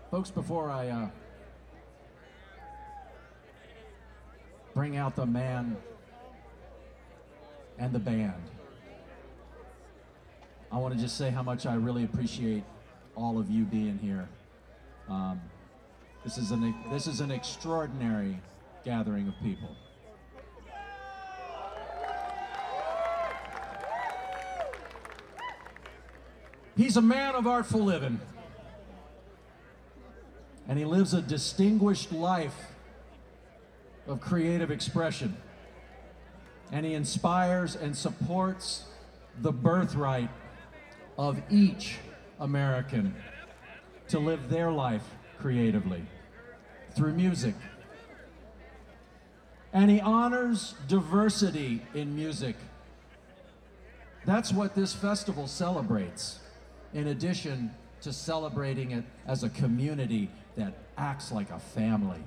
Folks, before I bring out the man and the band, I want to just say how much I really appreciate all of you being here. This is an extraordinary gathering of people. He's a man of artful living, and he lives a distinguished life of creative expression, and he inspires and supports the birthright of each American to live their life creatively through music. And he honors diversity in music. That's what this festival celebrates, in addition to celebrating it as a community that acts like a family.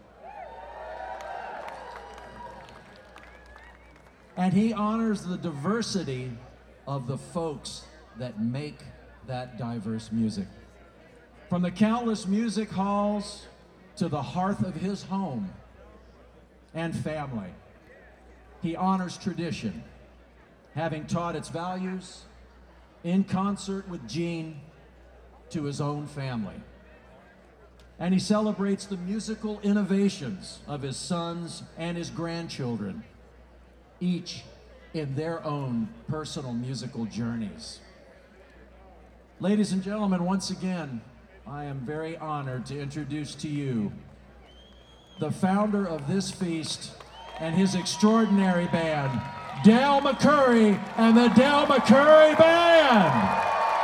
And he honors the diversity of the folks that make that diverse music. From the countless music halls to the hearth of his home and family, he honors tradition, having taught its values in concert with Gene to his own family. And he celebrates the musical innovations of his sons and his grandchildren, each in their own personal musical journeys. Ladies and gentlemen, once again, I am very honored to introduce to you the founder of this feast and his extraordinary band, Del McCoury and the Del McCoury Band.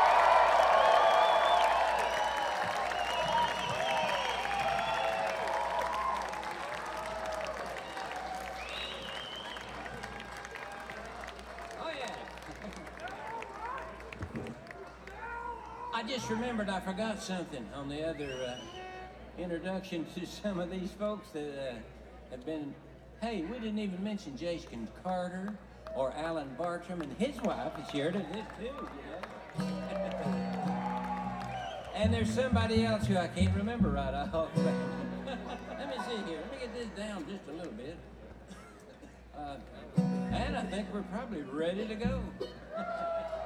I just remembered I forgot something on the other introduction to some of these folks that have been. Hey, we didn't even mention Jason Carter or Alan Bartram, and his wife is here to this too, you know. And there's somebody else who I can't remember right off. Let me see here. Let me get this down just a little bit. And I think we're probably ready to go.